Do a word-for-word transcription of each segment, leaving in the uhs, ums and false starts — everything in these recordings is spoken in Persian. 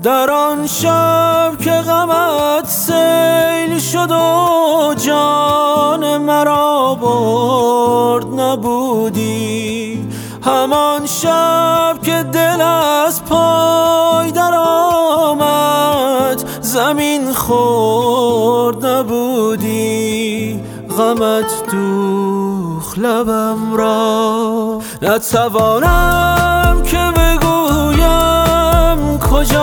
در آن شب که غمت سیل شد و جان مرا برد نبودی. همان شب که دل از پای در آمد زمین خورد نبودی. غمت دوخت لبم را، نتوانم که بگویم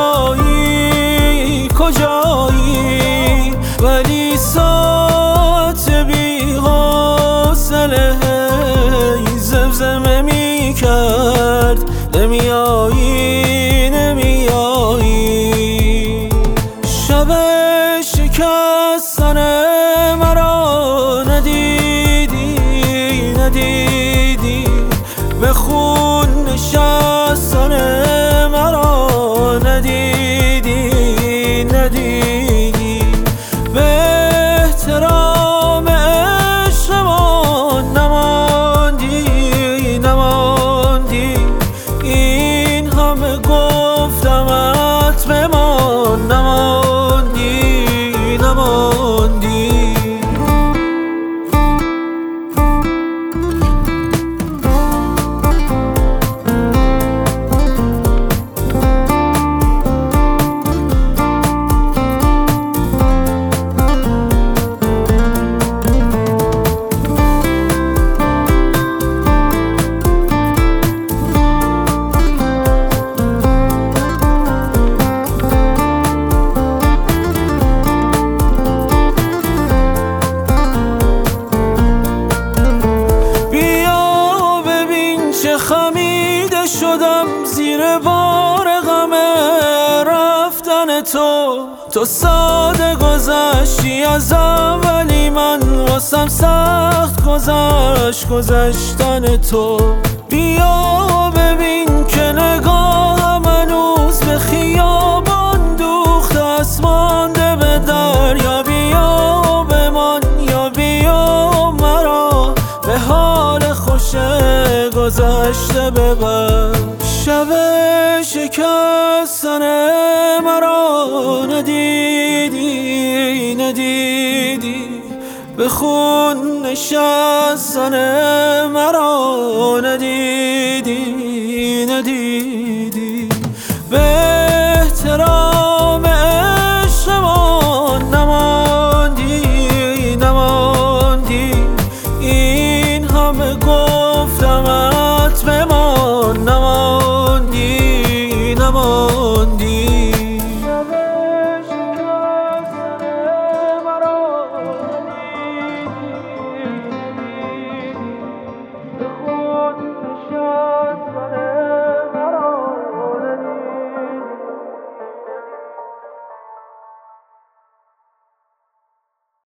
کجایی کجایی، ولی ساعت بی حوصله زمزمه می کرد نمیایی نمیایی. شب شکستن مرا ندیدی ندیدی، به خون نشستن مرا ندیدی ندیدی. به احترام عشقمان نماندی نماندی، این همه گفتمت بمان نماندی نماندی. خمیده شدم زیر بار غم رفتن تو. تو ساده گذشتی از اولی، من واسم سخت گذشت گذشتن تو. بیا ببین که نگاهم هنوز به خیابان دوخته است، مانده به دریا. بیا بمان یا بیا مرا به حال خوش گذشته ببر. شب شکستن مرا ندیدی ندیدی، به خون نشستن مرا ندیدی ندیدی.